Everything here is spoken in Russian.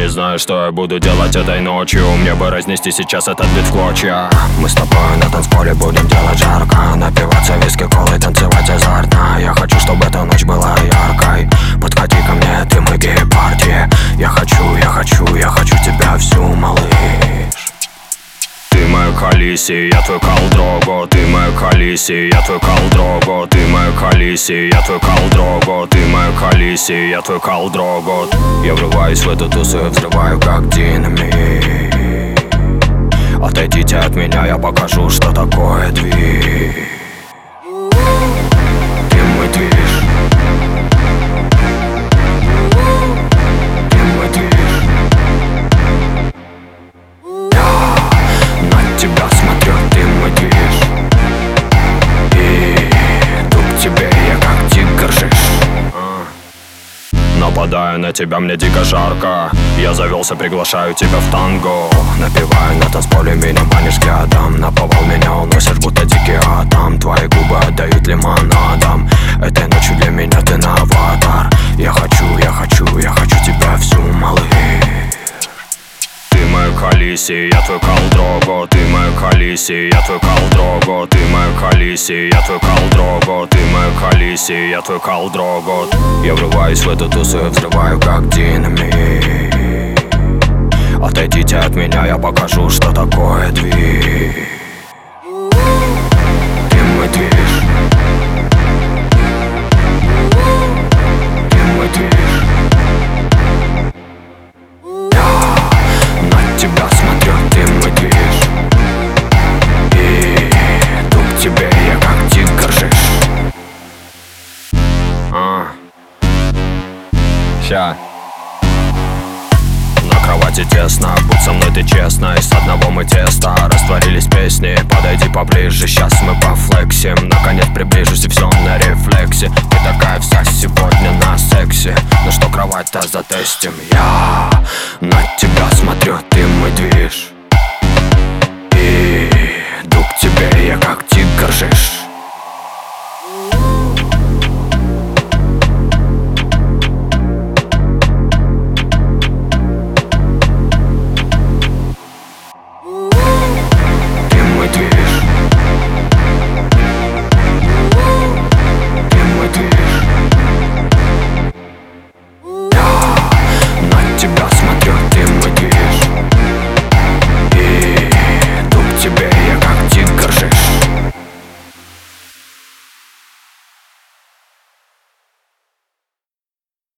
Не знаю, что я буду делать этой ночью. Мне бы разнести сейчас этот бит в клочья. Мы с тобой на танцполе будем делать жарко, напиваться виски, колы, танцевать азартно. Я хочу, чтобы эта ночь была яркой. Подходи ко мне, ты мой гей-парти. Я хочу тебя всю, малыш. Ты моя Халиси, я твой Калдрого. Ты моя Халиси, я твой Калдрого. Ты моя Халиси, я твой Калдрого. Ты моя Халиси, я твой Калдрого. Я врываюсь в эту тусу и взрываю как динамит. Отойдите от меня, я покажу, что такое движ. Ты мой движ. Ты мой движ. Я на тебя смотрю, ты мой движ. И иду к тебе, я как тигр жиж. Нападаю на тебя, мне дико жарко. Я завелся, приглашаю тебя в танго. Напиваю на танцполе, меня манишь к ядам. Наповал меня уносишь, будто дикий атом. Твои губы отдают лимонадом. Этой ночью для меня ты новатор. Я хочу тебя всю, малыш. Ты моя Халиси, я твой Калдрого. Ты моя Халиси, я твой Калдрого. Ты моя Халиси, я твой Калдрого. Ты моя Халиси, я твой Калдрого. Я врываюсь в эту тусу и взрываю как динамит. Отойдите от меня, я покажу, что такое движ. Ты мой движ. Ты мой движ. Я на тебя смотрю, ты мой движ. И иду к тебе, я как тигр жиж. Ща. На кровати тесно, будь со мной ты честно. Из одного мы теста, растворились песни. Подойди поближе, сейчас мы пофлексим. Наконец приближусь и все на рефлексе. Ты такая вся сегодня на сексе. Ну что, кровать-то затестим. Я на тебя смотрю, ты мой движ. И иду к тебе, я как тигр жиж.